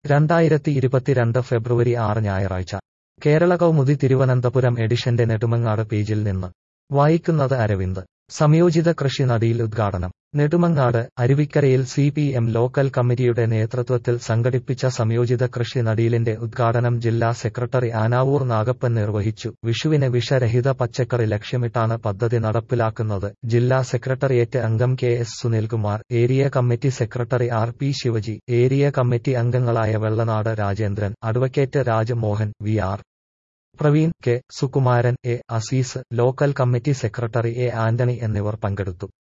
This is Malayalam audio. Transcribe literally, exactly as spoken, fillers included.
രണ്ടായിരത്തി ഇരുപത്തിരണ്ട് ഫെബ്രുവരി ആറ് ഞായറാഴ്ച കേരള കൗമുദി തിരുവനന്തപുരം എഡിഷന്റെ നെടുമങ്ങാട് പേജിൽ നിന്ന് വായിക്കുന്നത് അരവിന്ദ്. സംയോജിത കൃഷി നടീൽ ഉദ്ഘാടനം. നെടുമങ്ങാട്. അരുവിക്കരയിൽ സി പി എം ലോക്കൽ കമ്മിറ്റിയുടെ നേതൃത്വത്തിൽ സംഘടിപ്പിച്ച സംയോജിത കൃഷി നടീലിന്റെ ഉദ്ഘാടനം ജില്ലാ സെക്രട്ടറി ആനാവൂർ നാഗപ്പൻ നിർവഹിച്ചു. വിഷുവിന് വിഷരഹിത പച്ചക്കറി ലക്ഷ്യമിട്ടാണ് പദ്ധതി നടപ്പിലാക്കുന്നത്. ജില്ലാ സെക്രട്ടേറിയറ്റ് അംഗം K S Sunilkumar, area committee secretary R P Shivaji, area committee അംഗങ്ങളായ Vellanad Rajendran, advocate Raj Mohan, V R Praveen, K Sukumaran, A Azeez, local committee secretary A Antony എന്നിവർ പങ്കെടുത്തു.